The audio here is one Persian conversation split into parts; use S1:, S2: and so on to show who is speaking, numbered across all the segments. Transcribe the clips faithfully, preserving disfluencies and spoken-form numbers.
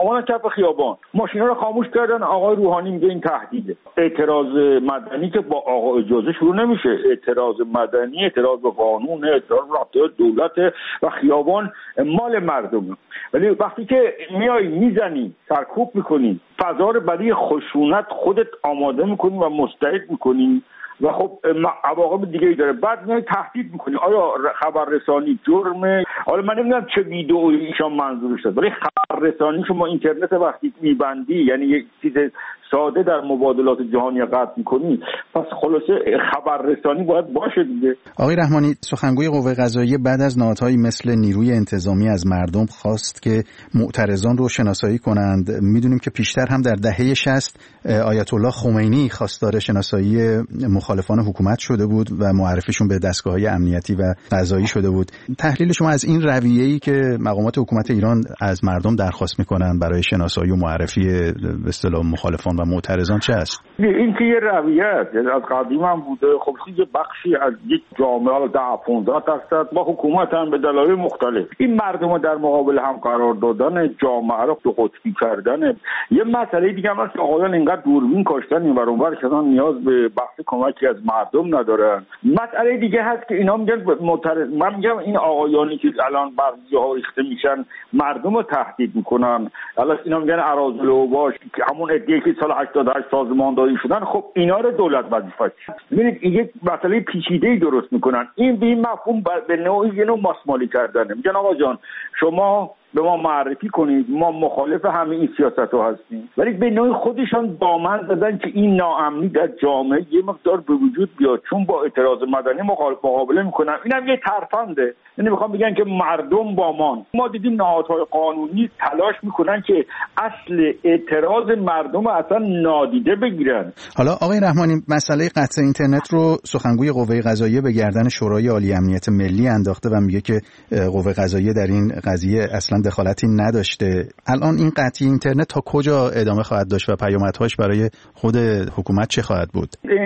S1: اومدن کف خیابان، ماشینا رو خاموش کردن. آقای روحانی میگه این تهدیده. اعتراض مدنی که با آقا اجازه شروع نمیشه. اعتراض مدنی، اعتراض به قانون، اعتراض به رفتار دولت و خیابان مال مردم. ولی وقتی که میای میزنی، سرکوب میکنی، فضا رو برای خشونت خودت آماده میکنی و مستعد میکنی و خب عواقب دیگه ای داره. بعد میای تهدید میکنی. آیا خبررسانی جرمه؟ حالا من نمیدونم چه ویدئویی ایشان منظورش داره، ولی خبررسانی شما اینترنت وقتی میبندی، یعنی یک چیز ساده در مبادلات جهانی قطع میکنی، پس خلاصه خبررسانی باید باشه دیگه.
S2: آقای رحمانی، سخنگوی قوه قضاییه بعد از نهادهایی مثل نیروی انتظامی از مردم خواست که معترضان رو شناسایی کنند. میدونیم که پیشتر هم در دهه شصت آیت الله خمینی خواستار شناسایی مخالفان حکومت شده بود و معرفیشون به دستگاه‌های امنیتی و قضایی شده بود. تحلیل شما از این رویه‌ای که مقامات حکومت ایران از مردم درخواست می‌کنند برای شناسایی و معرفی به اصطلاح مخالفان و معترضان چه است؟
S1: این که یه رویه است، از قدیم هم بوده. خب یه بخشی از یک جامعه ده پانزده درصد با حکومت هم به دلایل مختلف این مردم در مقابل هم قرار دادن، جامعه رو دو قطبی کردن. یه مسئله دیگه هم هست که آقایان اینقدر دوربین کاشتن این ور اون ور که نیاز به بحث کمکی از مردم ندارن. مسئله دیگه هست که اینا میگن معترض، من میگم این آقایانی که الان بر جاها ریخته میشن مردم رو تهدید میکنن، الان اینا میگن اراذل و باش، همون ادعایی که سال هشتاد و هشت سازمانداری شدن، خب اینا رو دولت وظیفه‌اش. ببینید این یک مسئله پیچیده‌ای درست میکنن. این به این مفهوم به نوعی یه نوع ماسمالی کردنه. میگن آقا جان شما به ما معرفی کنید، ما مخالف همه این سیاست‌ها هستیم، ولی به نوعی خودشان دامن زدن که این ناامنی در جامعه یه مقدار به وجود بیاد، چون با اعتراض مدنی مقابله میکنن. اینم یه ترفنده، یعنی میخوام بگن که مردم با ما. ما دیدیم نهادهای قانونی تلاش میکنن که اصل اعتراض مردم اصلا نادیده بگیرن.
S2: حالا آقای رحمانی، مسئله قطع اینترنت رو سخنگوی قوه قضاییه به گردن شورای عالی امنیت ملی انداخته و میگه که قوه قضاییه در این قضیه اصلا دخالتی نداشته. الان این قطعی اینترنت تا کجا ادامه خواهد داشت و پیامدهاش برای خود حکومت چه خواهد بود؟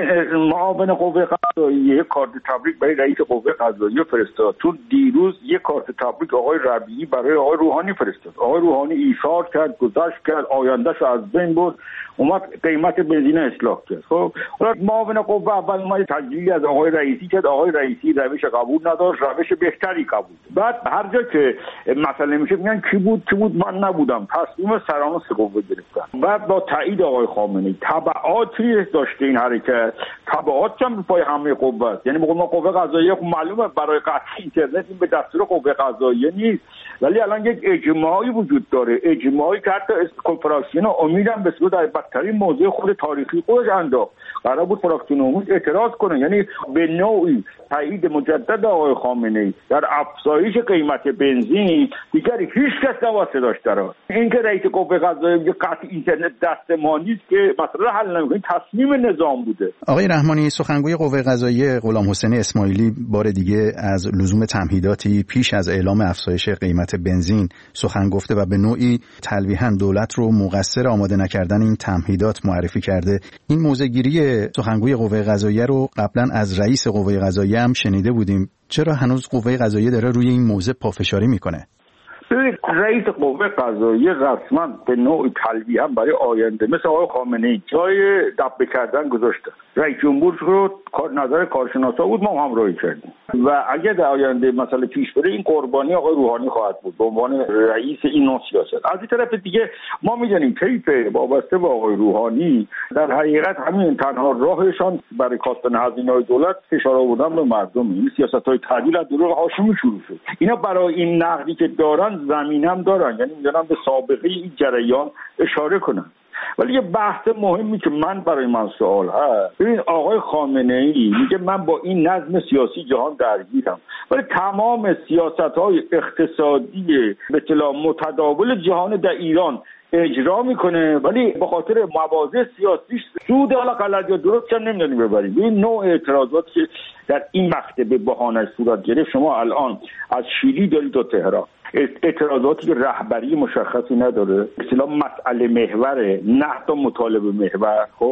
S1: معاون قوه قضاییه کارت تبریک برای رئیس قوه قضاییه فرستاد. چون دیروز یک کارت تبریک آقای ربیعی برای آقای روحانی فرستاد. آقای روحانی ایثار کرد، گذشت کرد، آیندهش از بین برد، اومد قیمت بنزین اصلاح کرد. خب حالا معاون قوه اول ما تجلیلی از آقای رئیسی کرد. آقای رئیسی روش قبول نداشت، روش بهتری قبول. بعد هر جا که مسئله میشه میگن کی بود کی بود من نبودم، تصمیم سران قوه گرفتن. بعد با تایید آقای خامنه‌ای تبعاتی داشته این حرکت، تبعات هم پای همه قوه است. یعنی ما قوه قضاییه خب معلومه برای قطع اینترنت این به دستور قوه قضاییه نیست، ولی الان یک اجماعی وجود داره، اجماعی که حتی کنفرانسیون امیدم به صورت در بدترین موضوع خود تاریخی خودش انداخت. قرار بود فراکسیون امید اعتراض کنه، یعنی به نوعی تایید مجدد آقای خامنه‌ای در افزایش قیمت بنزین دیگر هیچ کس نواسطه داشته را. این که رئیس قوه قضاییه قطع اینترنت دست ما نیست که مسئله حل نمی‌کنه، تصمیم نظام بوده.
S2: آقای رحمانی، سخنگوی قوه قضاییه غلام حسین اسماعیلی بار دیگه از لزوم تمهیداتی پیش از اعلام افزایش قیمت بنزین سخن گفته و به نوعی تلویحاً دولت رو مقصر آماده نکردن این تمهیدات معرفی کرده. این موضع‌گیری سخنگوی قوه قضاییه رو قبلا از رئیس قوه قضاییه هم شنیده بودیم. چرا هنوز قوه قضاییه داره روی این موضوع پافشاری میکنه؟
S1: ببینید رئیس قوه قضاییه رسما به نوع تلویحا برای آینده مثل آقای خامنه‌ای جای دبه کردن گذاشته. رئیس جمهور رو کار نظر کارشناسا بود، ما هم همراهی کردیم و اگه در آینده مسئله پیش بره این قربانی آقای روحانی خواهد بود به عنوان رئیس این نوع سیاست. از این طرف دیگه ما می‌دونیم کیف وابسته به آقای روحانی در حقیقت همین تنها راهشان برای کاستن هزینه‌های دولت فشار آوردن به مردم. این سیاست‌های تعدیل از دوره هاشمی شروع شد. اینا برای این نقدی که دارن زمینم دارن، یعنی می‌دونن به سابقه این جریان اشاره کنن. ولی یه بحث مهمی که من برای من سوال هست، ببین آقای خامنه‌ای میگه من با این نظم سیاسی جهان درگیرم، ولی تمام سیاست‌های اقتصادی به اصطلاح متداول جهان در ایران اجرا میکنه، ولی به خاطر مواضع سیاسی سود حالا غلط یا درست هم نمیدونی ببریم. این نوع اعتراضات که در این مکتب بهانه صورت گرفت، شما الان از شیلی دارید تا تهران، اعتراضاتی که رهبری مشخصی نداره، اصطلاح مسئله محور، نه تا مطالبه محور. خب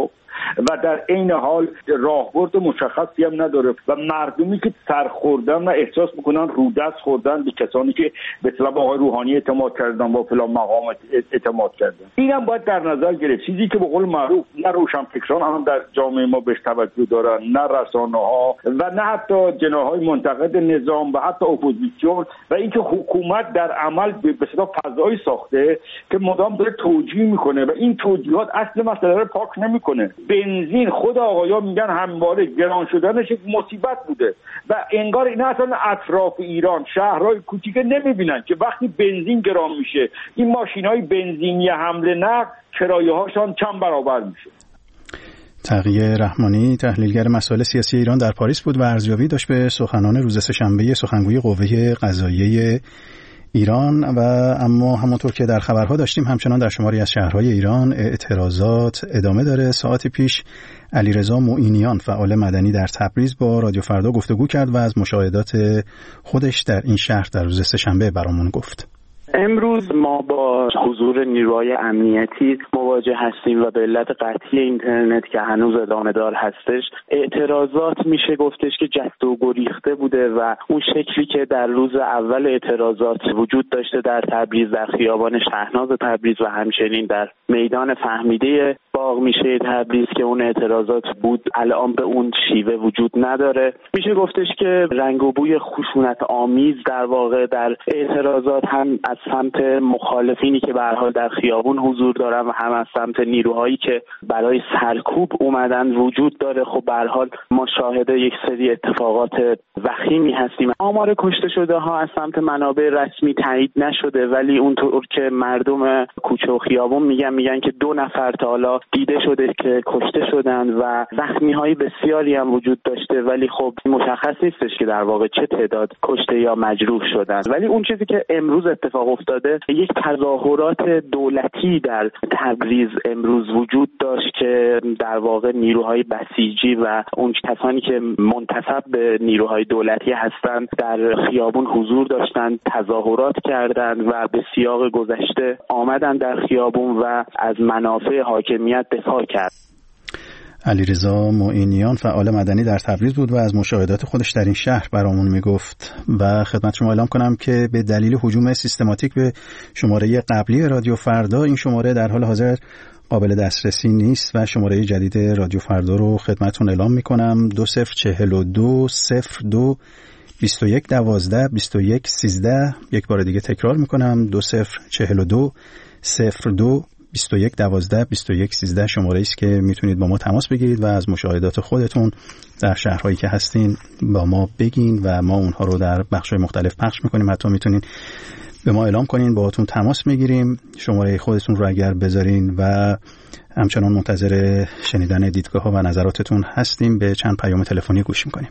S1: و در عین حال راهبرد مشخصی هم نداره و مردمی که سرخوردن و احساس میکنن رودست خوردن به کسانی که به اصطلاح آقای روحانی اعتماد کردن و فلان مقام اعتماد کردن، اینم باید در نظر گرفت. چیزی که به قول معروف نه روشنفکران هم در جامعه ما بهش توجه دارن، نه رسانه‌ها و نه حتی جناح‌های منتقد نظام و حتی اپوزیسیون، و اینکه حکومت در عمل به اصطلاح فضایی ساخته که مدام داره توجیه میکنه و این توجیهات اصل مسئله رو پاک نمیکنه. بنزین خود آقایان میگن همواره گران شدنش یک مصیبت بوده و انگار اینا اصلا اطراف ایران شهرهای کوچیک نمیبینن که وقتی بنزین گران میشه این ماشینای بنزینی حمل نقل کرایه‌هاشون چند برابر میشه.
S2: تقی رحمانی تحلیلگر مسائل سیاسی ایران در پاریس بود و ارزیابی داشت به سخنان روز سه‌شنبه سخنگوی قوه قضاییه ایران. و اما همونطور که در خبرها داشتیم همچنان در شماری از شهرهای ایران اعتراضات ادامه داره. ساعتی پیش علیرضا معینیان فعال مدنی در تبریز با رادیو فردا گفتگو کرد و از مشاهدات خودش در این شهر در روز سه‌شنبه برامون گفت.
S3: امروز ما با حضور نیروهای امنیتی مواجه هستیم و به علت قطعی اینترنت که هنوز ادامه دار هستش اعتراضات میشه گفتش که جست و گریخته بوده و اون شکلی که در روز اول اعتراضات وجود داشته در تبریز، در خیابان شهناز تبریز و همچنین در میدان فهمیده باغ میشه تبریز که اون اعتراضات بود، الان به اون شیوه وجود نداره. میشه گفتش که رنگ و بوی خشونت آمیز در واقع در اعتراضات هم از سمت مخالفینی که به هر حال در خیابون حضور دارن و هم از سمت نیروهایی که برای سرکوب اومدن وجود داره. خب به هر حال ما شاهد یک سری اتفاقات وخیمی هستیم. آمار کشته شده ها از سمت منابع رسمی تایید نشده، ولی اونطور که مردم کوچه و خیابون میگن میگن که دو نفر تا حالا دیده شده که کشته شدن و زخمی های بسیاری هم وجود داشته، ولی خب مشخص نیستش که در واقع چه تعداد کشته یا مجروح شدن. ولی اون چیزی که امروز اتفاق افتاده یک تظاهرات دولتی در تبریز امروز وجود داشت که در واقع نیروهای بسیجی و اون کسانی که منتسب به نیروهای دولتی هستند در خیابون حضور داشتند، تظاهرات کردند و به سیاق گذشته آمدند در خیابون و از منافع حاکمیت دفاع کرد.
S2: علیرضا معینیان فعال مدنی در تبریز بود و از مشاهدات خودش در این شهر برامون میگفت. و خدمت شما اعلام کنم که به دلیل هجوم سیستماتیک به شماره قبلی رادیو فردا این شماره در حال حاضر قابل دسترسی نیست و شماره جدید رادیو فردا رو خدمتتون اعلام میکنم: دو صفر چهل و دو صفر دو بیست و یک دوازده بیست و یک سیزده. یک بار دیگه تکرار میکنم: دو صفر چهل و دو صفر دو بیست و یک دوازده بیست و یک سیزده شماره است که میتونید با ما تماس بگیرید و از مشاهدات خودتون در شهرهایی که هستین با ما بگین و ما اونها رو در بخش‌های مختلف پخش میکنیم. حتی میتونین به ما اعلام کنین، باهاتون تماس میگیریم. شماره خودتون رو اگر بذارین و همچنان منتظر شنیدن دیدگاه‌ها و نظراتتون هستیم. به چند پیام تلفنی گوش میکنیم.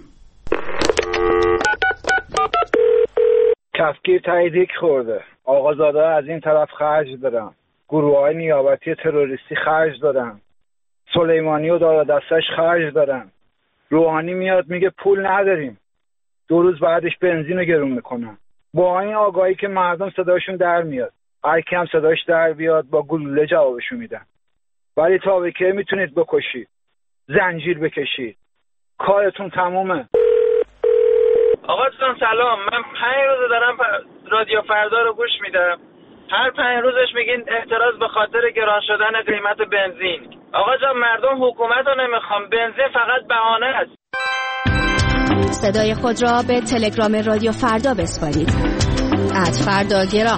S4: کفگیر تایید خورده. آقازاده از این طرف خرج دارن. گروه‌های نیابتی تروریستی خرج دادن. سلیمانی و دار دستش خرج دادن. روحانی میاد میگه پول نداریم. دو روز بعدش بنزین رو گرون میکنن. با این آگاهی که مردم صداشون در میاد. هر کی هم صداش در بیاد با گلوله جوابشون میدن. ولی تا به کی میتونید بکشید؟ زنجیر بکشید. کارتون تمومه.
S5: آقا جان سلام، من پنج روز دارم رادیو فردا رو گوش میدم. هر پنج روزش میگین اعتراض به خاطر گران شدن قیمت بنزین. آقا جان مردم حکومت رو نمیخوام، بنزین فقط بهانه است.
S6: صدای خود را به تلگرام رادیو فردا بسپارید. ات فردا گران.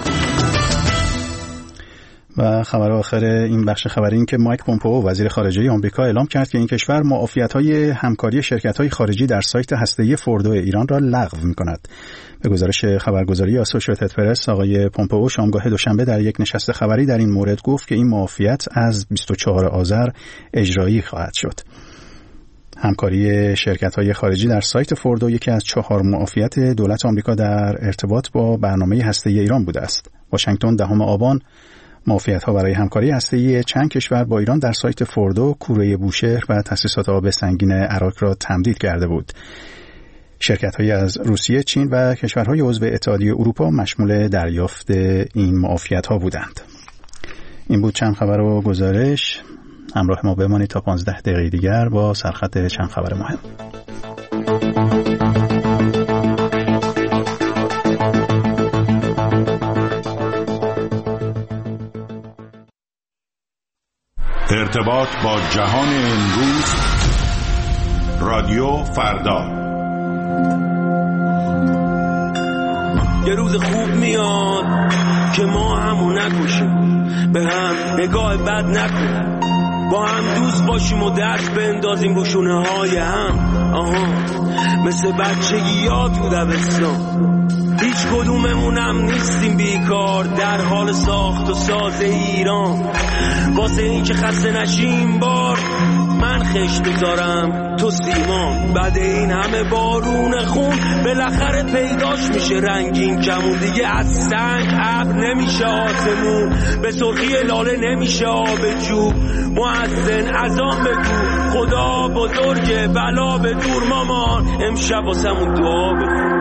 S2: و خبر آخر این بخش خبری این که مایک پومپئو وزیر خارجه آمریکا اعلام کرد که این کشور معافیت‌های همکاری شرکت‌های خارجی در سایت هسته‌ای فوردو ایران را لغو می‌کند. به گزارش خبرگزاری آسوشییتد پرس، آقای پومپئو شامگاه دوشنبه در یک نشست خبری در این مورد گفت که این معافیت از بیست و چهارم آذر اجرایی خواهد شد. همکاری شرکت‌های خارجی در سایت فوردو یکی از چهار معافیت دولت آمریکا در ارتباط با برنامه هسته‌ای ایران بوده است. واشنگتن دهم آبان معافیت‌ها برای همکاری هسته‌ای چند کشور با ایران در سایت فوردو، کوره بوشهر و تأسیسات آب سنگین عراق را تمدید کرده بود. شرکت‌هایی از روسیه، چین و کشورهای عضو اتحادیه اروپا مشمول دریافت این معافیت‌ها بودند. این بود چند خبر و گزارش. همراه ما بمانید تا پانزده دقیقه دیگر با سرخط چند خبر مهم.
S7: ارتباط با جهان امروز، رادیو فردا.
S8: یه روز خوب میاد که ما همون نکشیم، به هم نگاه بد نکنیم، با هم دوست باشیم و دست بندازیم رو شونه های هم. آها مثل بچگی ها تو دبستان، هیچ کدوممونم نیستیم بیکار در حال ساخت و ساز ایران. واسه این که خسته نشیم بار من خشت بذارم تو سیمان، بعد این همه بارون خون بالاخره پیداش میشه رنگین کمون. دیگه از سنگ ابر نمیشه آسمون، به سرخی لاله نمیشه آب جو. مؤذن اذان بگو خدا بزرگه بلا به دور مامان، امشب واسمون دعا بخون.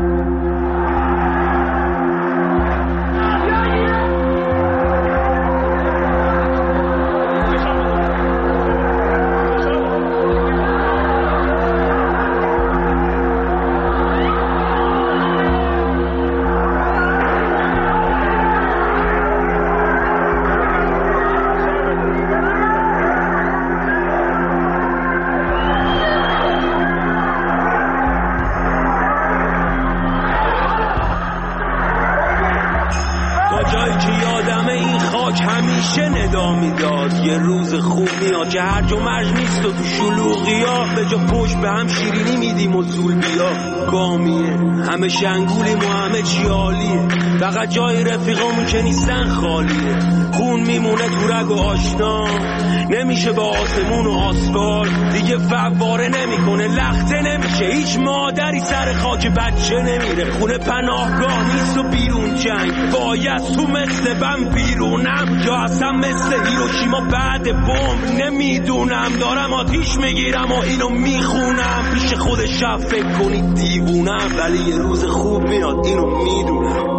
S8: یه روز خوب میاد که هرج و مرج نیست و تو شلوغی ها به جا پشت به هم شیرینی میدیم و زول بیا گامیه. همه شنگولیم و همه چی عالیه، فقط جای رفیقامون که نیستن خالیه. خون میمونه تو رگ و آشنا، نمیشه با آسمون و آسفالت دیگه فواره نمیکنه، لخته نمیشه. هیچ مادری سر خاک بچه نمیره، خونه پناهگاه نیست و بیرون جنگ. باید تو مثل بم بیرونم یا اصلا مثل هیروشیما بعد بمب، نمیدونم دارم آتیش میگیرم و اینو میخونم. پیش خود شب فکر کنید دیوونم، ولی یه روز خوب میاد اینو میدونم.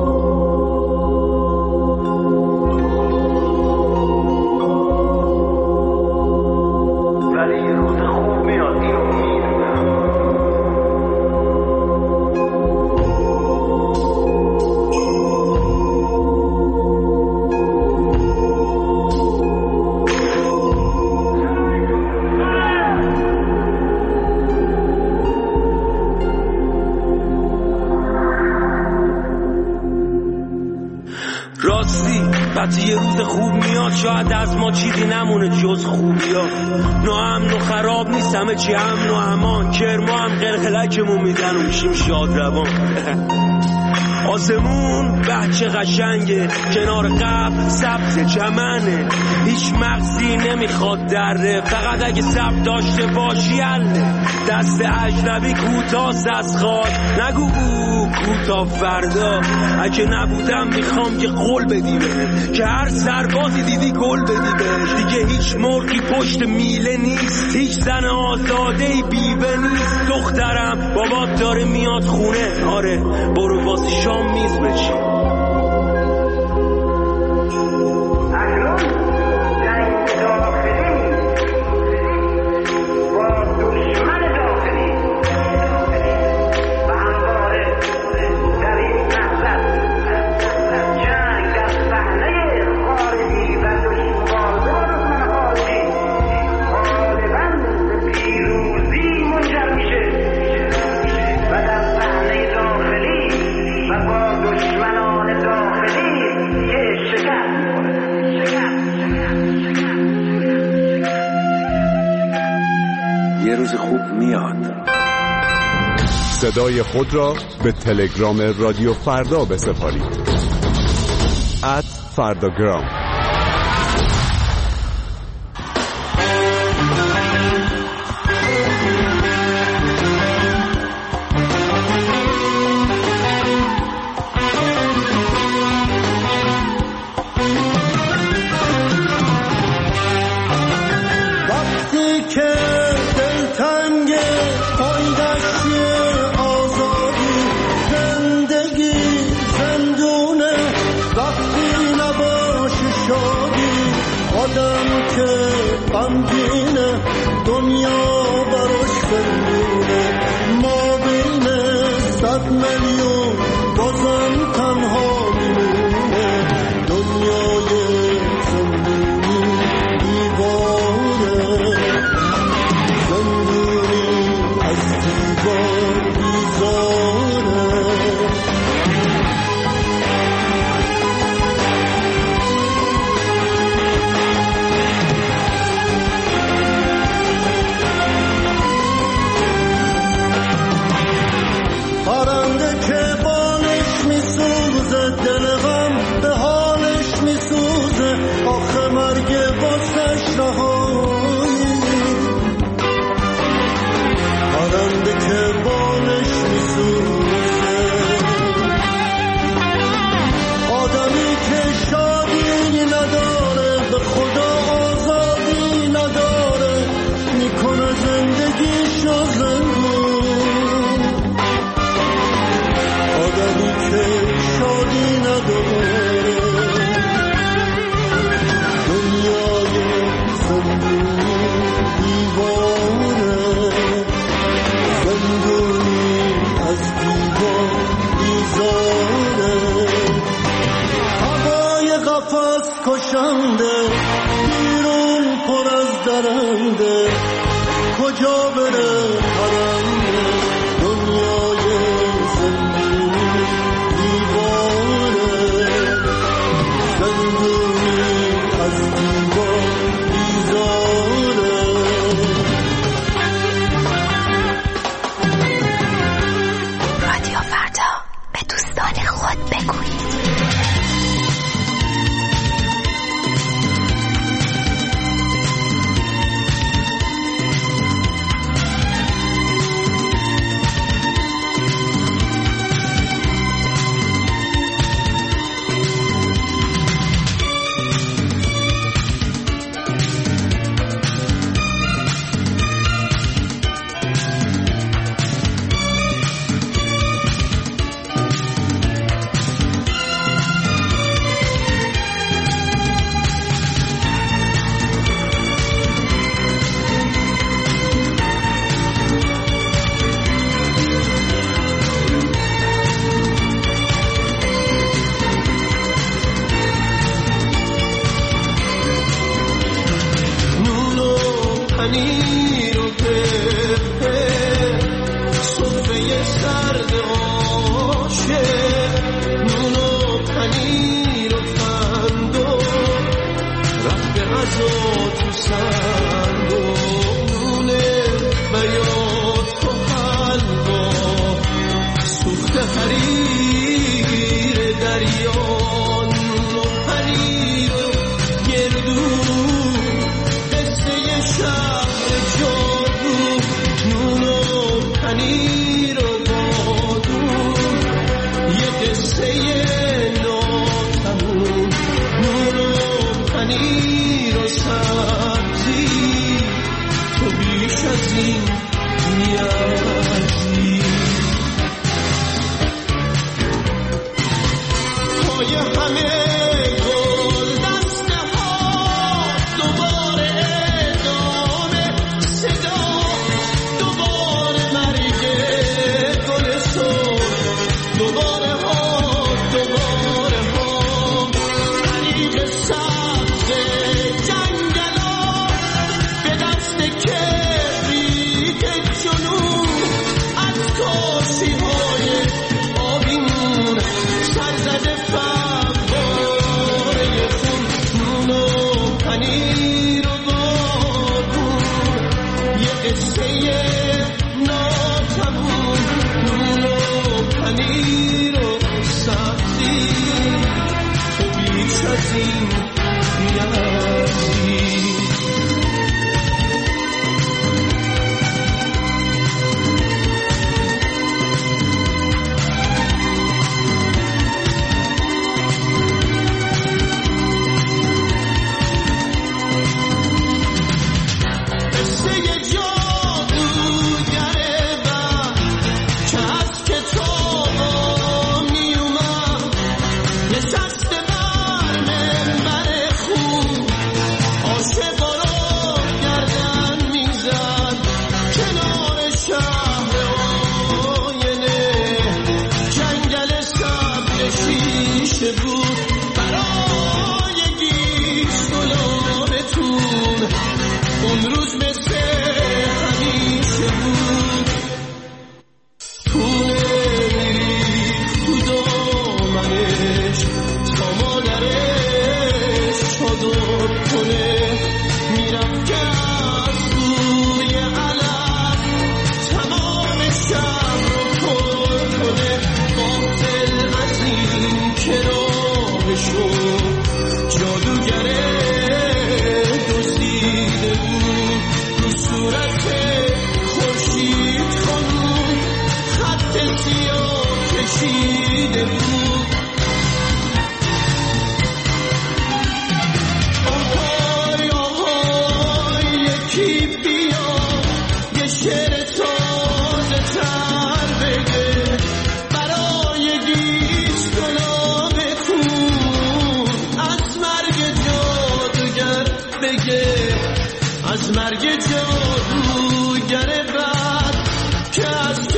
S8: وقتی یه روز خوب میاد شاید از ما چیزی نمونه جز خوبیا. ناامن و خراب نیست همه چی امن و امان، کرما هم قلقلکمون میدن و میشیم شاد روان. آسمون بچه قشنگه، کنار قبل سبز چمنه، هیچ مغزی نمیخواد دره، فقط اگه سب داشته باشی اله. دست اجنبی کوتاست از خاک، نگو او کوتا فردا. اگه نبودم میخوام که قول بدی بهم، که هر سربازی دیدی گل بدی بهش. دیگه هیچ مرغی پشت میله نیست، هیچ زن آزادهی بیوه نیست. دخترم بابات داره میاد خونه، آره برو واسه شام میز بچی.
S9: صدای خود را به تلگرام رادیو فردا بسپارید. ات فرداگرام.
S10: آدم که غمگینه دنیا براش بمونه ما بین صد میلیون بازم تنها میمونه دنیای زندونی دیواره زندونی از دیوار بیزاره پرنده که بالش میسوزه دل غم به حالش میسوزه آخه مرگ واسش رهایی پرنده که بالش میسوزه آدمی که شادی نداره به خدا آزادی نداره میکنه زندگیشو زندون آدمی که شادی نداره دنیای زندونی دیواره زندونی از دیوار بیزاره هوای قفس کشنده بیرون پر از درنده کجا بره پرنده دنیای زندونی دیواره زندونی از دیوار بیزاره
S6: رادیو فردا به دوستان خود بگویید.
S10: بگه از مرگ جادوگر بعد که از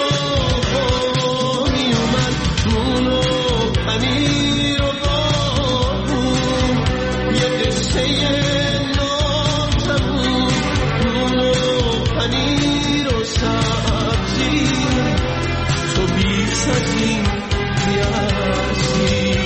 S10: کتاب می اومد نون و پنیر و بارون یه قصه ناتموم نون و پنیر و سبزی تو بیش از این نیازی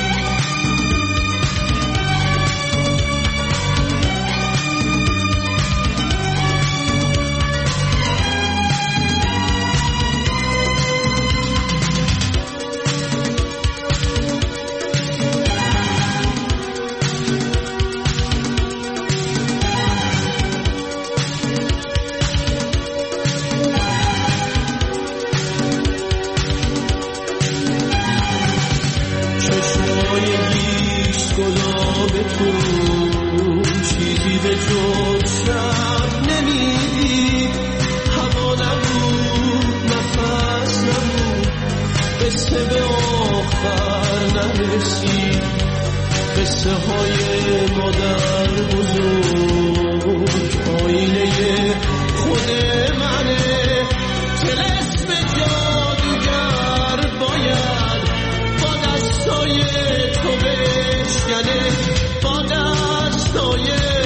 S10: چیزی به جز شب نمیدید هوا نبود نفس نبود قصه به آخر نرسید قصه های مادر بزرگ آینه خود منه طلسم جادوگر باید با دستای تو بشکنه با دستای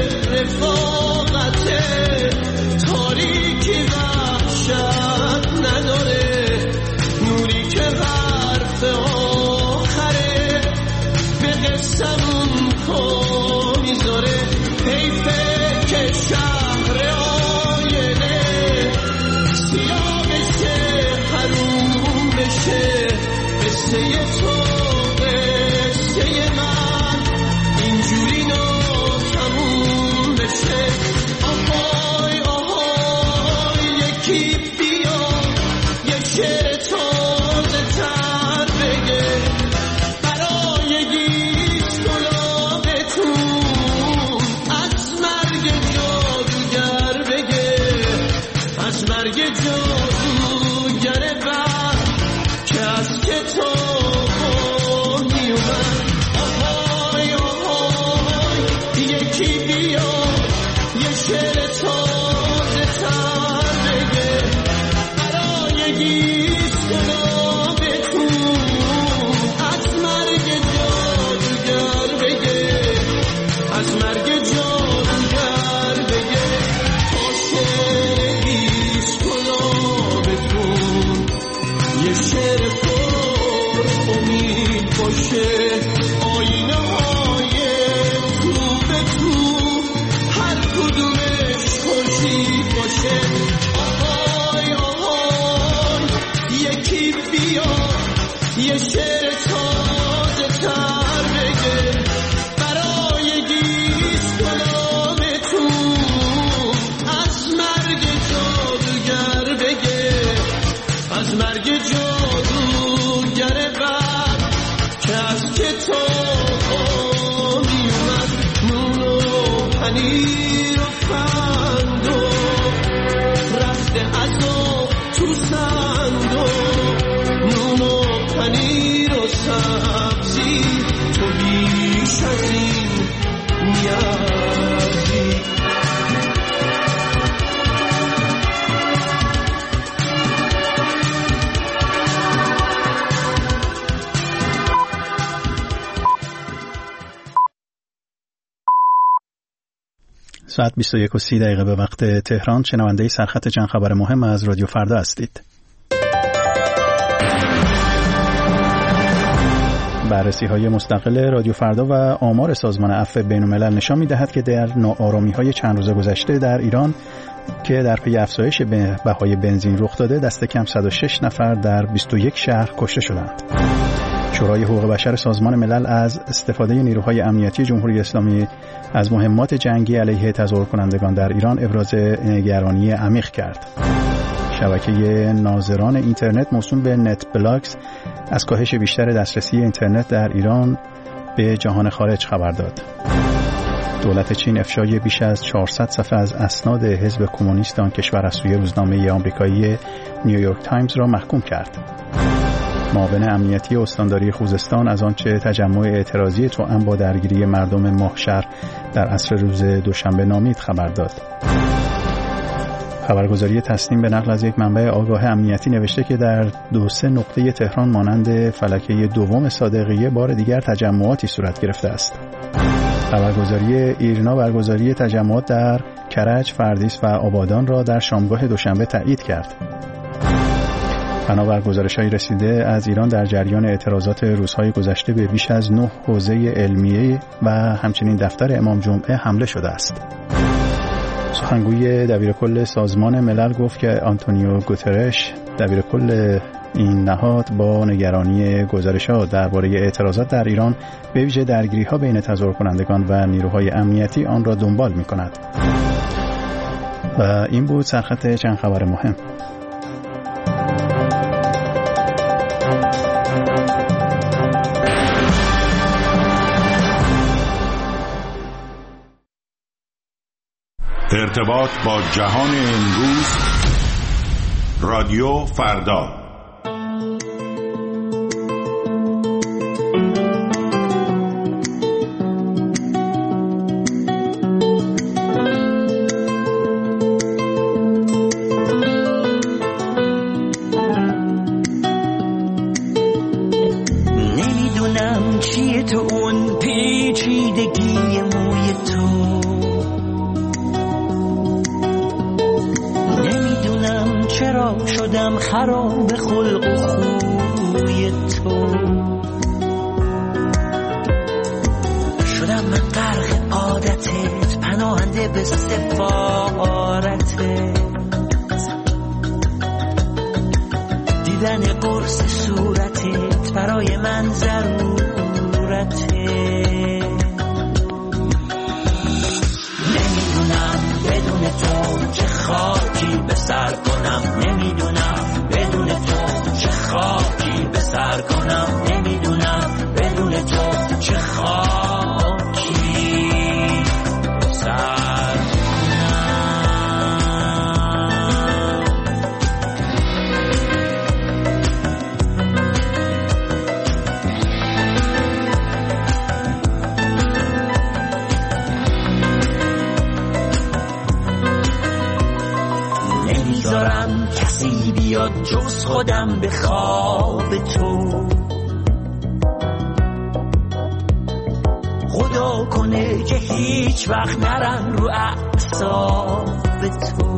S10: رفاقت تاریکی وحشت نداره نوری که حرف آخره به قصمون پا میذاره حیفه که شهر آینه سیاه بشه حروم بشه قصه تو قصه من اینجوری ناتموم بشه آهای آهای یکی بیا یه شعر تازه تر بگه برای گیت گلابتون از مرگ جادوگر بگه از مرگ جادوگر بعد که از کتاب می اومد آهای آهای یکی بیا یه شعر تازه تر بگه برای گیت گلابتون از مرگ جادوگر بگه از مرگ جادوگر بگه تا شعر گیت گلابتون یه شعر پر امید باشه آینه های تو به تو هر کدومش خورشید باشه آهای آهای یکی بیا یه شعر تازه تر بگه برای گیت گلابتون از مرگ جادوگر بگه از مرگ جادوگر بعد که از کتاب می اومد نون و پنیر و قند و رفته عذاب تو صندوق نون و پنیر و سبزی تو بیش از این نیازی
S2: ساعت بیست و یک و سی دقیقه به وقت تهران. شنونده سرخط چند خبر مهم از رادیو فردا هستید. بررسی‌های مستقل رادیو فردا و آمار سازمان عفو بین‌الملل نشان می‌دهد که در ناآرامی‌های چند روز گذشته در ایران که در پی افزایش بهای بنزین رخ داده دست کم صد و شش نفر در بیست و یک شهر کشته شدند. شورای حقوق بشر سازمان ملل از استفاده نیروهای امنیتی جمهوری اسلامی از مهمات جنگی علیه تظاهر کنندگان در ایران ابراز نگرانی عمیق کرد. شبکه ناظران اینترنت موسوم به نت بلاکس از کاهش بیشتر دسترسی اینترنت در ایران به جهان خارج خبر داد. دولت چین افشای بیش از چهارصد صفحه از اسناد حزب کمونیست آن کشور از سوی روزنامه آمریکایی نیویورک تایمز را محکوم کرد. معاون امنیتی استانداری خوزستان از آنچه تجمع اعتراضی توأم با درگیری مردم ماهشهر در عصر روز دوشنبه نامید خبر داد. خبرگزاری تسنیم به نقل از یک منبع آگاه امنیتی نوشته که در دو سه نقطه تهران مانند فلکه دوم صادقیه بار دیگر تجمعاتی صورت گرفته است. خبرگزاری ایرنا برگزاری تجمعات در کرج، فردیس و آبادان را در شامگاه دوشنبه تایید کرد. بنابر گزارش‌های رسیده از ایران در جریان اعتراضات روزهای گذشته به بیش از نه حوزه علمیه و همچنین دفتر امام جمعه حمله شده است. سخنگوی دبیرکل سازمان ملل گفت که آنتونیو گوترش دبیرکل این نهاد با نگرانی گزارش‌ها درباره اعتراضات در ایران به ویژه درگیری‌ها بین تظاهر کنندگان و نیروهای امنیتی آن را دنبال می‌کند. و این بود سرخط چند خبر مهم.
S7: ارتباط با جهان امروز، رادیو فردا.
S10: نمیدونم چیه تو اون پیچیدگی موی تو، چرا شدم خراب خلق و خوی تو، شدم من غرق عادتت، پناهنده به سفارتت، دیدن قرص صورتت برای من ضرورته. نمیدونم بدون تو چه خاکی به سر کنم، نمیدونم بدون تو چه خاکی به سر کنم، نمیدونم بدون تو چه خاکی به سر کنم. نمیذارم کسی بیاد جز خودم به خواب تو، خدا کنه که هیچ وقت نرم رو اعصاب تو.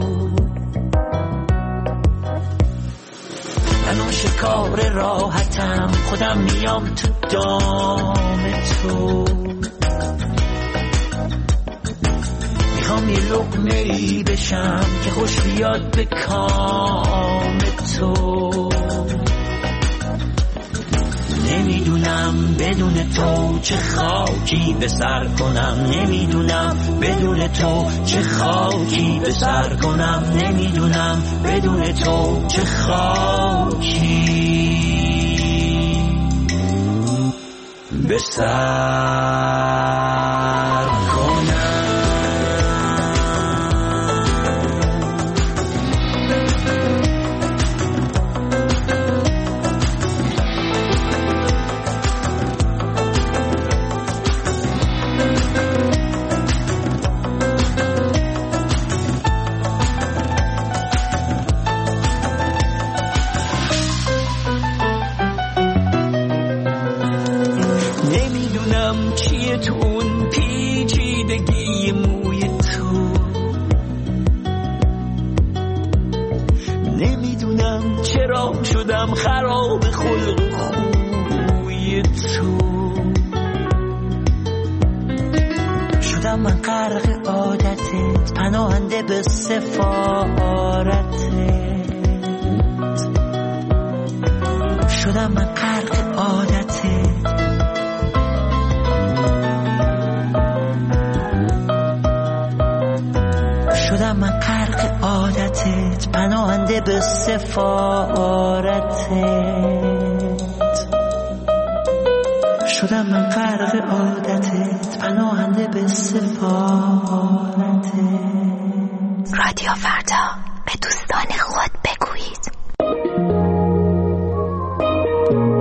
S10: من شکار راحتم، خودم میام تو دام تو، میخوام یه لقمه‌ای بشم که خوش بیاد به کام تو. نمیدونم بدون تو چه خاکی به سر کنم، نمیدونم بدون تو چه خاکی به سر کنم، نمیدونم بدون تو چه خاکی به سر کنم. تو اون پیچیدگی موی تو، نمیدونم چرا شدم خراب خلق و خوی تو، شدم من غرق عادتت، پناهنده به سفارتت، شدم من غرق عادتت، شدم من غرق عادتت، پناهنده به سفارتت، شدم من غرق عادتت، پناهنده به سفارتت.
S6: رادیو فردا، به دوستان خود بگویید.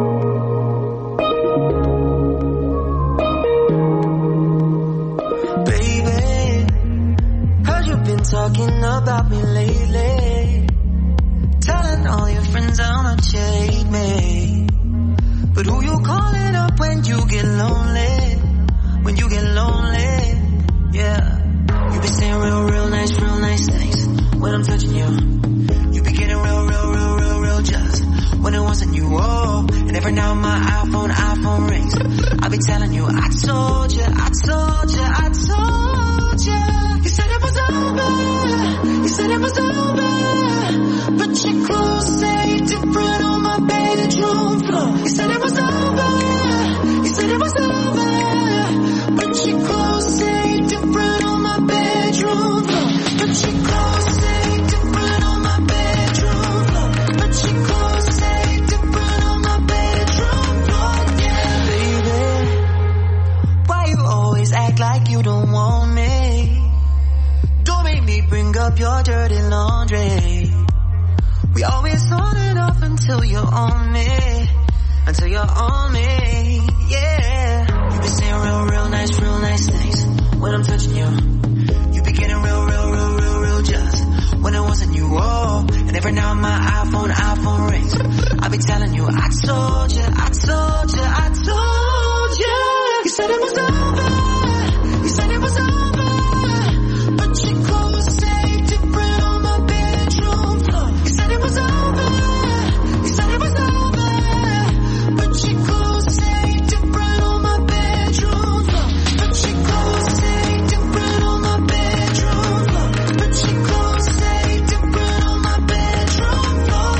S10: talking about me lately, telling all your friends how much you hate me. But who you calling up when you get lonely? When you get lonely, yeah. You be saying real, real nice, real nice things when I'm touching you. You be getting real, real, real, real, real jealous when it wasn't you. Oh, and every now my iPhone, iPhone rings. I be telling you, I told you, I told you, I told you. You said it was over, you said it was over, but your clothes say different on my bedroom floor. You said it was over, you said it was over, but your clothes say different on my bedroom floor. But your clothes say different on my bedroom floor. But your clothes say different on my bedroom floor. Yeah, baby, why you always act like you don't want me? Don't make me bring up your dirty laundry. We always on and off until you're on me, until you're on me, yeah. You be saying real, real nice, real nice things when I'm touching you. You be getting real, real, real, real, real jealous when it wasn't you. Oh, and every now my iPhone, iPhone rings. I be telling you, I told you, I told you, I told you. You said it was over, you said it was over, but your clothes say different on my bedroom floor. You said it was over, you said it was over, but your clothes say different on my bedroom floor. But your clothes say different on my bedroom floor. But your clothes say different on my bedroom floor.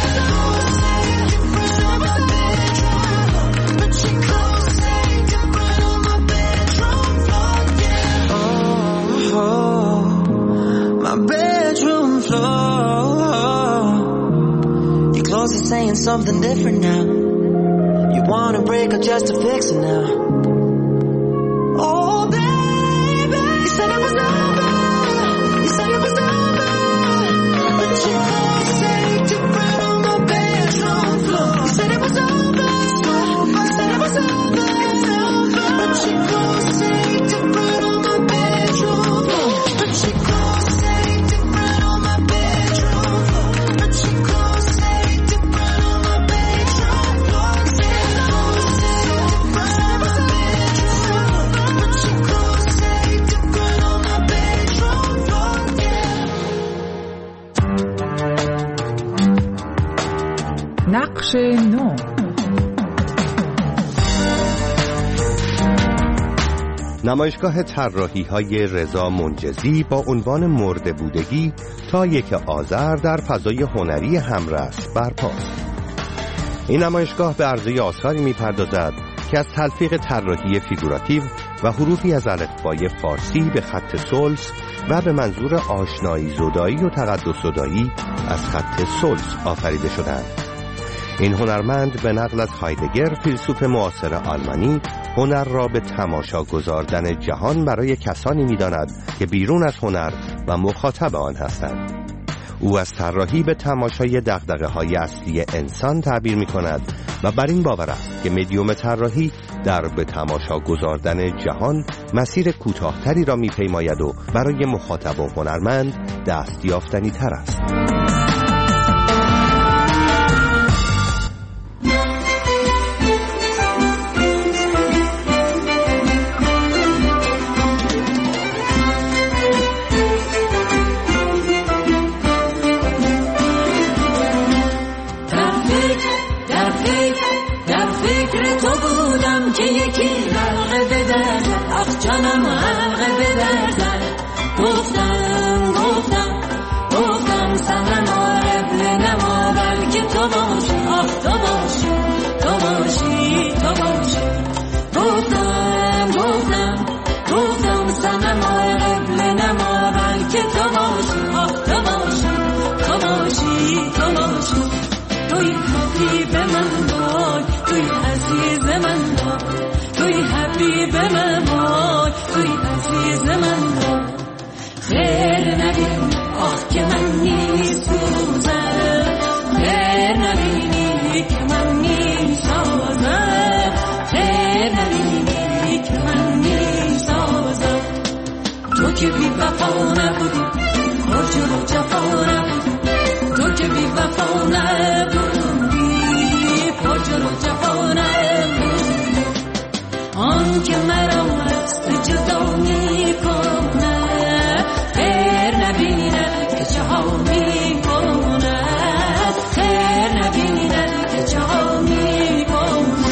S10: But your clothes say different on my bedroom floor. Yeah. Oh, oh, my bedroom floor. Your clothes are saying something different now. You wanna break up just to fix it now. Oh, baby, you said it was over, you said it was over, but your clothes say different on my bedroom floor. You said it was over, you said it was over, but your clothes say different on my bedroom floor. But your clothes say different on my bedroom floor. But your clothes say different on my bedroom floor.
S11: نقش نو.
S12: نمایشگاه طراحی‌های رضا منجزی با عنوان مرده بودگی تا یک آذر در فضای هنری همرس برپاست. این نمایشگاه به عرضه آثاری می‌پردازد که از تلفیق طراحی فیگوراتیو و حروفی از الفبای فارسی به خط سلس و به منظور آشنایی زدایی و تقدس زدایی از خط سلس آفریده شدند. این هنرمند به نقل از هایدگر، فیلسوف معاصر آلمانی، هنر را به تماشا گذاردن جهان برای کسانی می‌داند که بیرون از هنر و مخاطب آن هستند. او از طراحی به تماشای دغدغه‌های اصلی انسان تعبیر می‌کند و بر این باور است که مدیوم طراحی در به تماشا گذاردن جهان مسیر کوتاه‌تری را می‌پیماید و برای مخاطب و هنرمند دستیافتنی‌تر است.
S10: جانم حلقه به دردن گفتم گفتم گفتم سنم آرب نما بلکه تو باشی آه تو باشی تو باشی تو باشی گفتم گفتم گفتم سنم آرب نما بلکه تو باشی آه تو باشی تو باشی تو باشی توی حبیب من باش توی عزیز من باش توی حبیب من باش توی عزیز من باش خیر نبینی آه که من میسوزم خیر نبینی که من میسازم خیر نبینی که من میسازم تو که بی وفا نبودی
S13: جلو جفا نبود تو که بی وفا نبودی پا جلو جفا نبود آن که مرا از تو جدا میکنه خیر نبیند که چه ها میکند خیر نبیند که چه ها میکند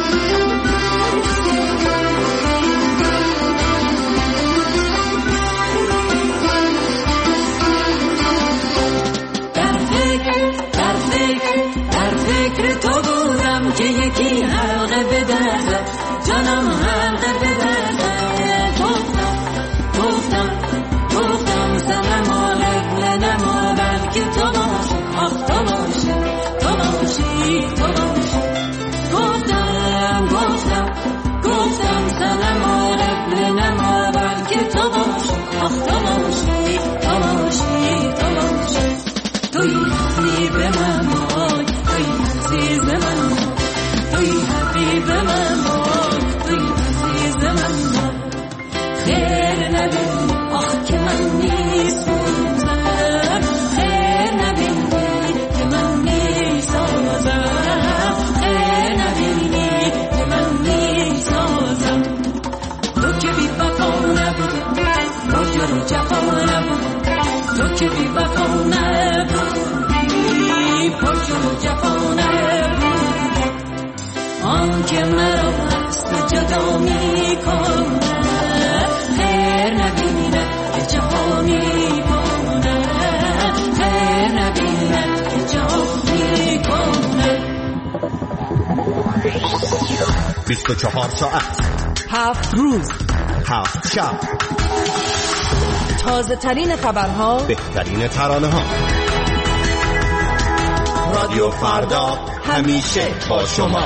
S13: در فکر در فکر در فکر تو بودم که یکی حلقه بدرد جانم حلقه بدرد گفتم گفتم گفتم سلام علیکم نما بلکه تو باشی آخ تو باشی تو باشی تو باشی گفتم گفتم گفتم سلام علیکم نما بلکه تو باشی آخ تو باشی تو باشی تو باشی توی حبیب من وای توی عزیز من توی حبیب من وای توی عزیز من خیر نبینی آخ که من میسوزم خیر نبینی که من میسازم خیر نبینی که من میسازم تو که بی وفا نبودی تو جلو جفا نبودی تو که بی وفا نبودی پا جلو جفا نبودی آن که مرا از تو جدا میکنه خیر نبینه که جا میکنه خیر نبینه که جا میکنه
S12: بیست و چهار ساعت
S11: هفت روز
S12: هفت شب
S11: تازه ترین خبرها
S12: بهترین ترانه ها رادیو فردا همیشه با شما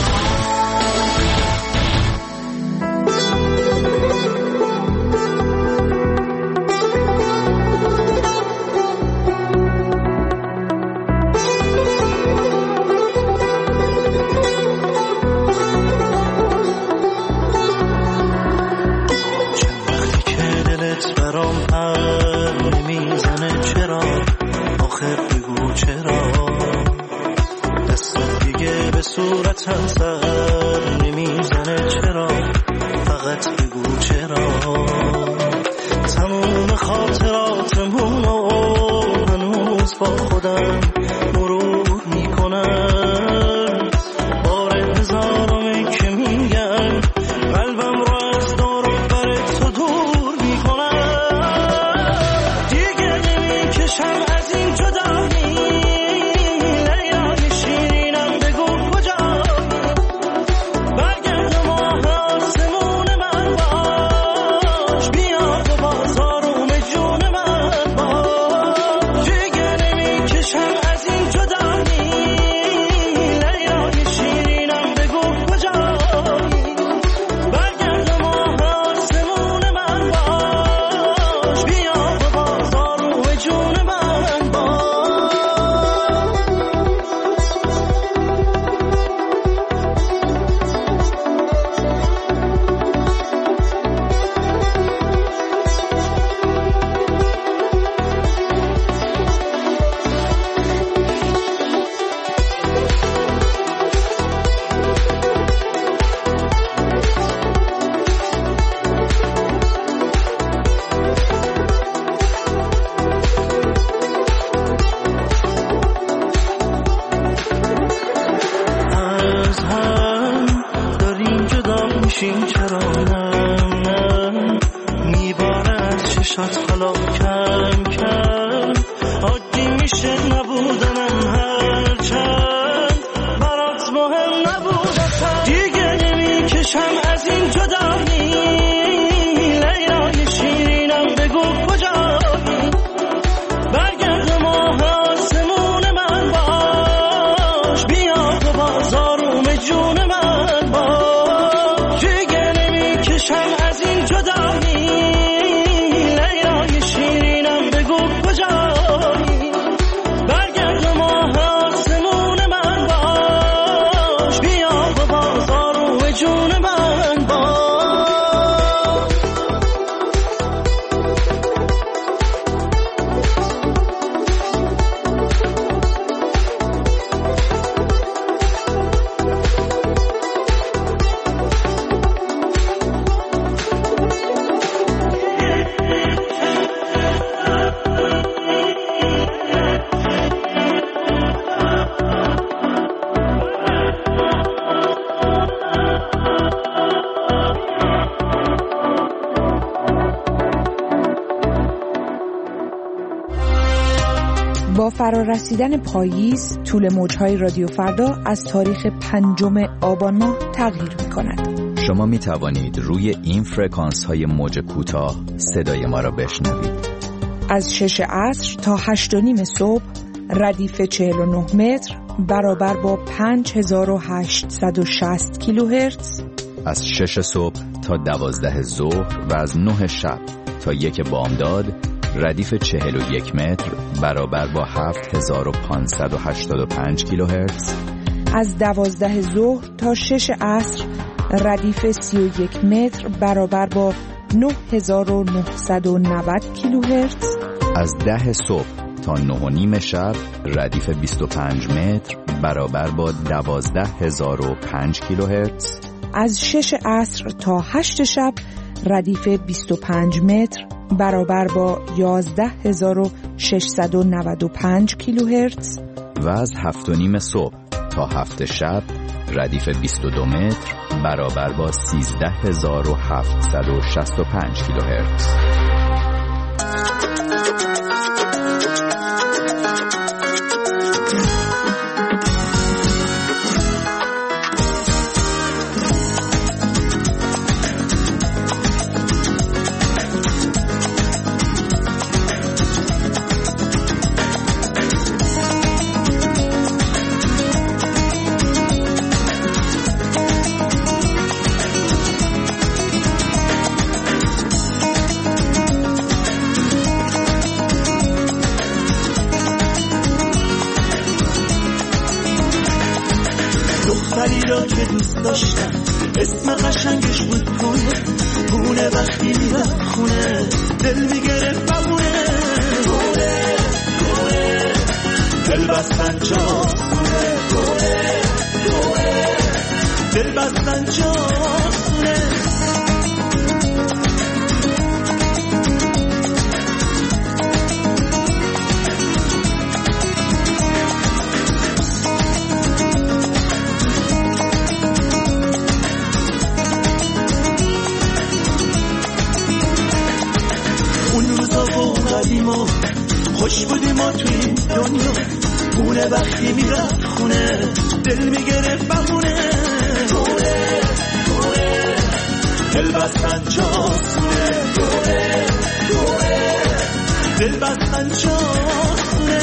S14: صورتم سر نمیزنه چرا فقط بگو چرا تموم خاطراتمونو هنوز با خودم مرور میکنم بار هزارمی که میگن قلبم رو از دور و بر تو دور میکنم دیگه نمیکشم از این جدایی
S11: با فرارسیدن پاییز، طول موج‌های رادیو فردا از تاریخ پنجم آبان ماه تغییر می‌کند.
S15: شما می‌توانید روی این فرکانس‌های موج کوتاه صدای ما را بشنوید.
S11: از شش عصر تا هشت و نیم صبح، ردیف چهل و نه متر برابر با پنج هزار و هشتصد و شصت کیلوهرتز.
S15: از شش صبح تا دوازده ظهر و از نه شب تا یک بامداد، ردیف چهل و یک متر برابر با هفت هزار و پانصد و هشتاد و پنج کیلوهرتز.
S11: از دوازده ظهر تا شش عصر، ردیف سی و یک متر برابر با نه هزار و نهصد و نود کیلوهرتز.
S15: از ده صبح تا نه و نیم شب، ردیف بیست و پنج متر برابر با دوازده هزار و پنج کیلوهرتز.
S11: از شش عصر تا هشت شب، ردیف بیست و پنج متر برابر با یازده هزار و ششصد و نود و پنج کیلوهرتز.
S15: و از هفت و نیم صبح تا هفت شب، ردیف بیست و دو متر برابر با سیزده هزار و هفتصد و شصت و پنج کیلوهرتز.
S14: دختری را که دوست داشتم، اسم قشنگش بود پونه. پونه وقتی میرفت خونه، دل میگرفت بمونه. پونه پونه دل بستن جاسونه. پونه پونه دل بستن جاسونه. خوش بودیم ما توی این دنیا. پونه وقتی میرفت خونه، دل میگرفت بمونه. پونه پونه دل بستن جاسونه. پونه پونه دل بستن جاسونه.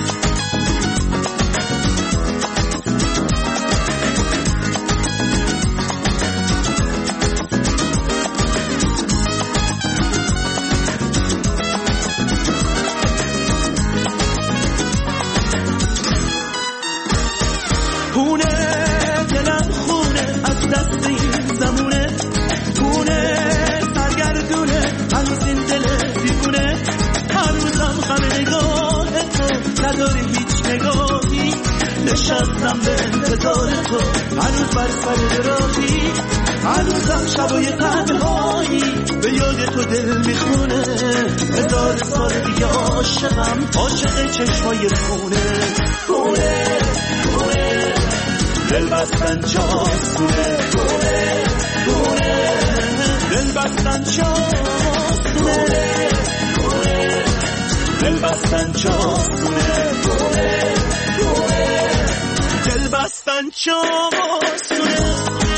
S14: نشستم به انتظار تو، هنوز بر سر راهی، هنوزم شبای تنهایی به یاد تو دل میخونه. هزار سال دیگه عاشقم، عاشق چشمای خونه. خونه خونه دل بستن جاسونه. خونه خونه دل بستن جاسونه. خونه دل بستن جاسونه. خونه خونه دل بستن جاسونه.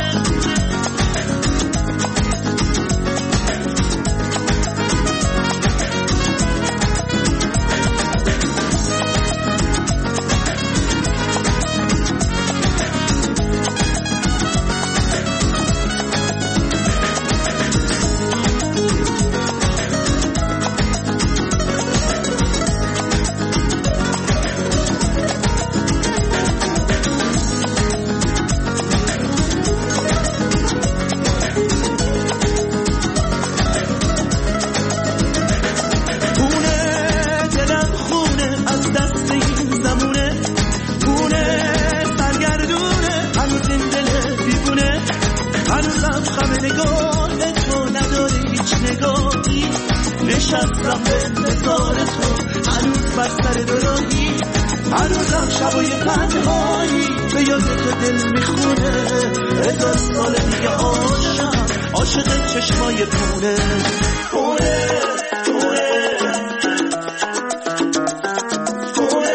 S14: نشستم به انتظار تو، هنوز بر سر دراهی، هنوزم شبای تنهایی به یاد تو دل میخونه. هزار سال دیگه عاشقم، عاشق چشمای پونه. پونه پونه پونه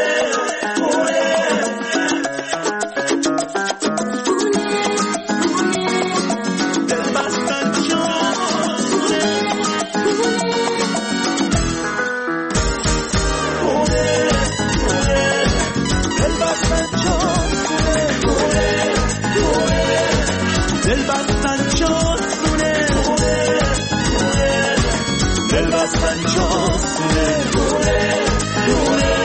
S14: آسونه دونه دونه.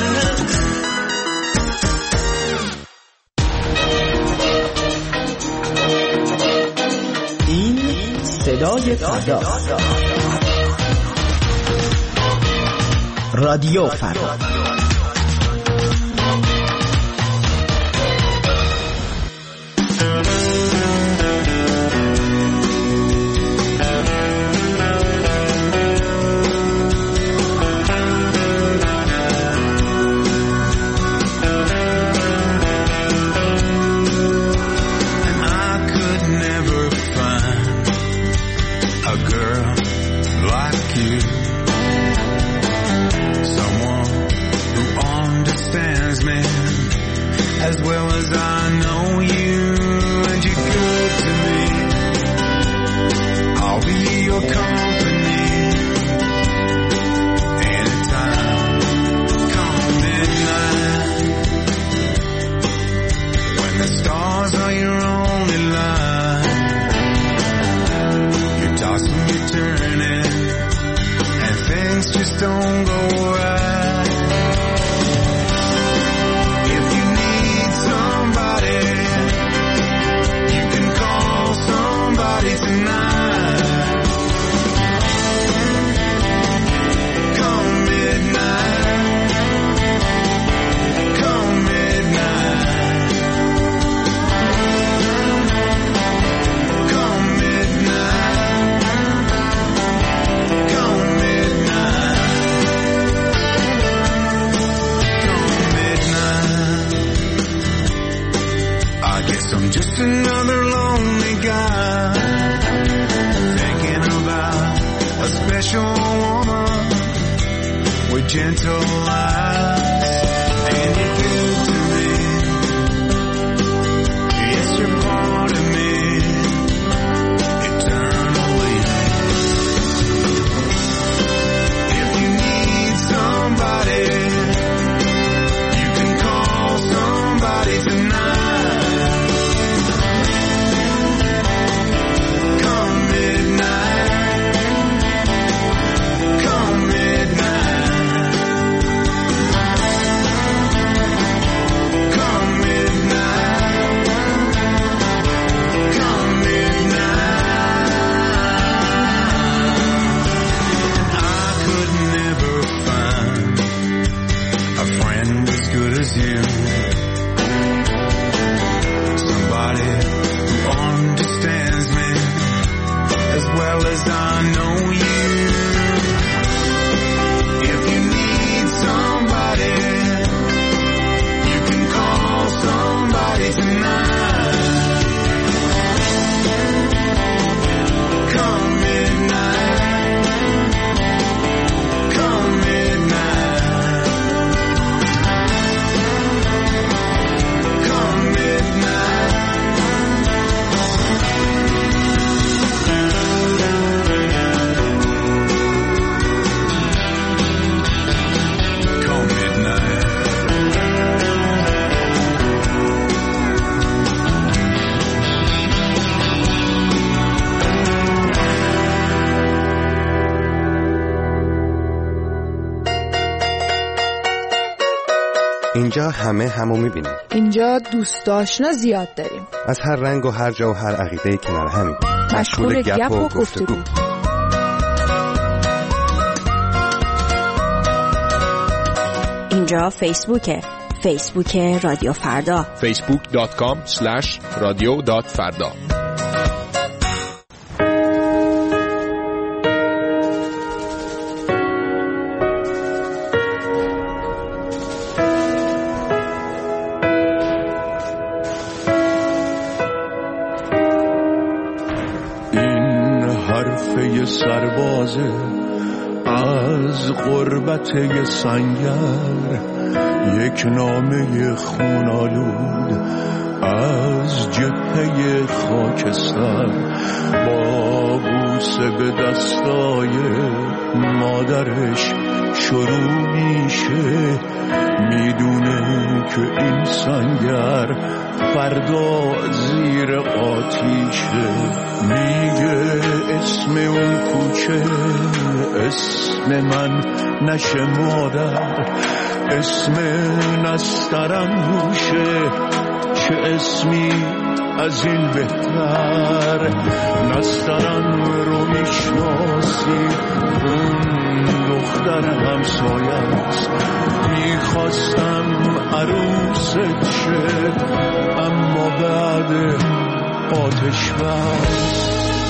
S16: این صدای فردا، رادیو فردا.
S12: اینجا همه همو میبینیم.
S11: اینجا دوست آشنا زیاد داریم.
S12: از هر رنگ و هر جا و هر عقیده کنار همیم.
S11: مشغول گپ و گفتگو.
S6: اینجا فیسبوکه. فیسبوک رادیو فردا.
S17: فیسبوک دات کام اسلش رادیو دات فردا.
S18: سربازه از غربت سنگر، یک نامه خونالود از جبهه خاکستر، با بوسه به دستای مادرش شروع میشه، میدونه که این سنگر فردا زیر آتیشه. میگه اسم اون کوچه اسم من نشه مادر، اسم نسترم روشه، چه اسمی از این بهتر. نسترم رو میشناسی، اون دختر همسایه است. میخواستم عروست شه، اما بعد آتش بس.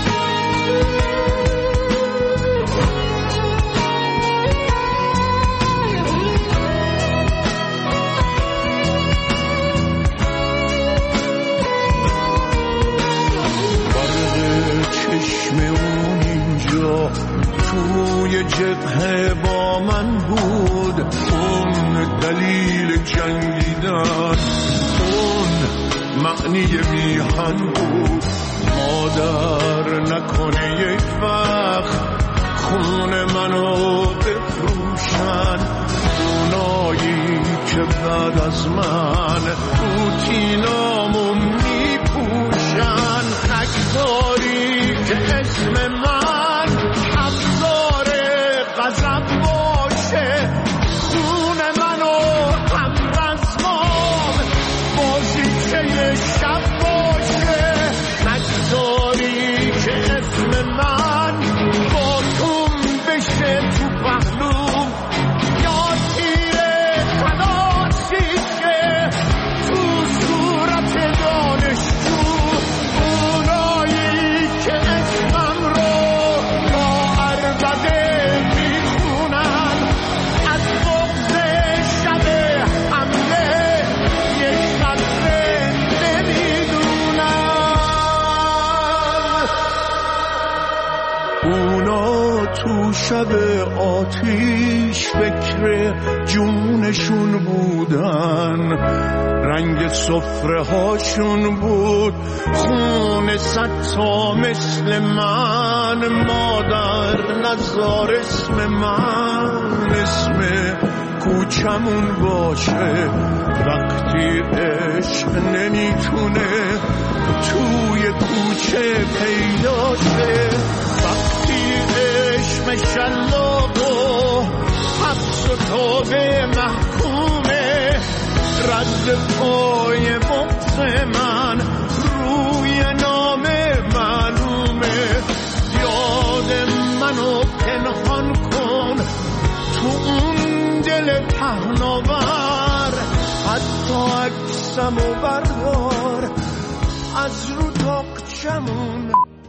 S18: توی جبهه با من بود، اون دلیل جنگیدن، اون معنی میهن بود. مادر نکنه یک وقت خون منو بفروشن، اونایی که بعد از من روتینامو میپوشن. نگذاری که اسم من غضب باشه، خون منو هم رزمام بازیچه شب باشه. نگذاری که اسم من با توم بشه تو پهلوم، یا تیر تلاشیشه تو صورت دانشجو. اونایی که اسمم رو با عربده تو شب آتیش فکر جونشون بودن، رنگ سفره هاشون بود خون ستا مثل من. مادر نذار اسم من اسم کوچمون باشه، وقتی عشق نمیتونه توی کوچه پیدا شه. اسم شلاق و حبس و توبه محکومه، رد پای بغض من روی نام معلومه. یاد منو پنهان کن تو اون دل پهناور، حتی عکسمو بردار از رو تاقچمون.